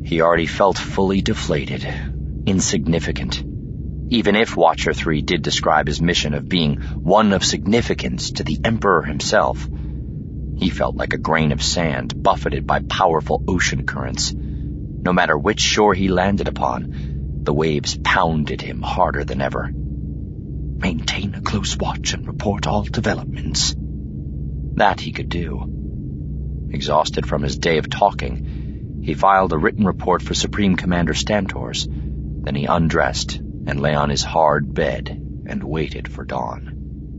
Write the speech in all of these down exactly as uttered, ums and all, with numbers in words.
He already felt fully deflated, insignificant. Even if Watcher three did describe his mission of being one of significance to the Emperor himself, he felt like a grain of sand buffeted by powerful ocean currents. No matter which shore he landed upon, the waves pounded him harder than ever. Maintain a close watch and report all developments. That he could do. Exhausted from his day of talking, he filed a written report for Supreme Commander Stantors. Then he undressed and lay on his hard bed and waited for dawn.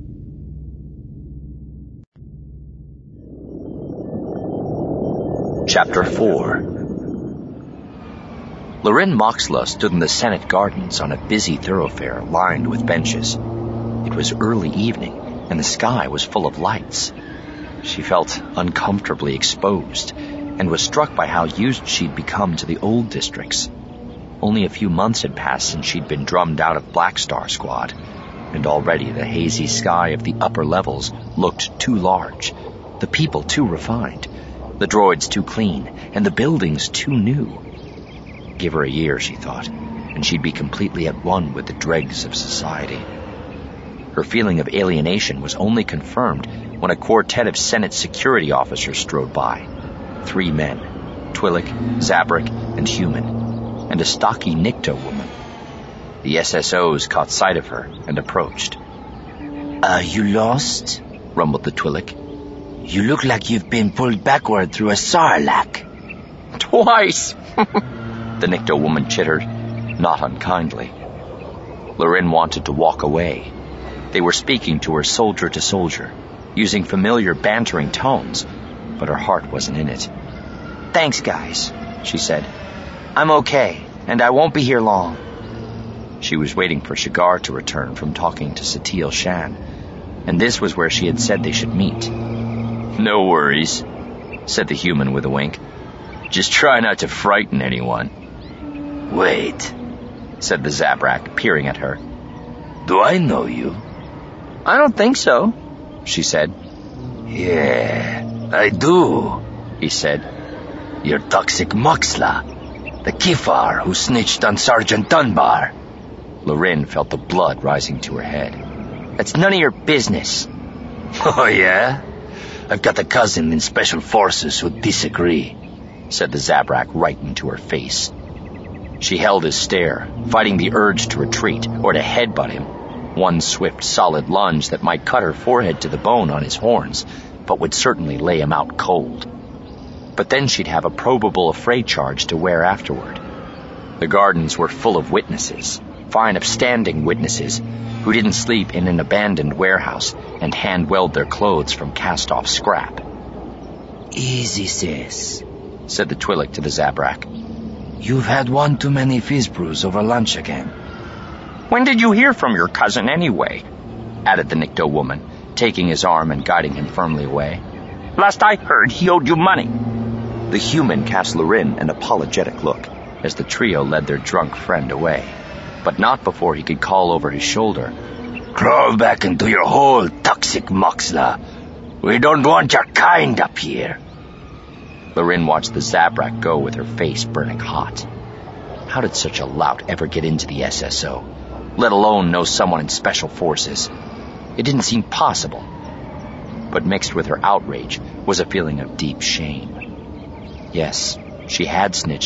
Chapter four. Lorin Moxla stood in the Senate Gardens on a busy thoroughfare lined with benches. It was early evening, and the sky was full of lights. She felt uncomfortably exposed, and was struck by how used she'd become to the old districts. Only a few months had passed since she'd been drummed out of Black Star Squad, and already the hazy sky of the upper levels looked too large, the people too refined, the droids too clean, and the buildings too new. Give her a year, she thought, and she'd be completely at one with the dregs of society. Her feeling of alienation was only confirmed when a quartet of Senate security officers strode by. Three men, Twi'lek, Zabrak, and Human, and a stocky Nikto woman. The S S Os caught sight of her and approached. Are you lost? Rumbled the Twi'lek. You look like you've been pulled backward through a sarlacc. Twice! The Nikto woman chittered, not unkindly. Lorin wanted to walk away. They were speaking to her soldier to soldier, using familiar bantering tones, but her heart wasn't in it. Thanks, guys, she said. I'm okay, and I won't be here long. She was waiting for Shigar to return from talking to Satele Shan, and this was where she had said they should meet. No worries, said the human with a wink. Just try not to frighten anyone. Wait, said the Zabrak, peering at her. Do I know you? I don't think so, she said. Yeah, I do, he said. You're Toxic Moxla, the Kifar who snitched on Sergeant Dunbar. Lorin felt the blood rising to her head. That's none of your business. Oh, yeah? I've got a cousin in Special Forces who'd disagree, said the Zabrak right into her face. She held his stare, fighting the urge to retreat or to headbutt him. One swift, solid lunge that might cut her forehead to the bone on his horns, but would certainly lay him out cold. But then she'd have a probable affray charge to wear afterward. The gardens were full of witnesses, fine upstanding witnesses, who didn't sleep in an abandoned warehouse and hand-weld their clothes from cast-off scrap. Easy, sis, said the Twi'lek to the Zabrak. You've had one too many fizz brews over lunch again. When did you hear from your cousin anyway? Added the Nikto woman, taking his arm and guiding him firmly away. Last I heard, he owed you money. The human cast Lorin an apologetic look as the trio led their drunk friend away, but not before he could call over his shoulder. Crawl back into your hole, Toxic Moxla. We don't want your kind up here. Lorin watched the Zabrak go with her face burning hot. How did such a lout ever get into the S S O, let alone know someone in Special Forces? It didn't seem possible. But mixed with her outrage was a feeling of deep shame. Yes, she had snitched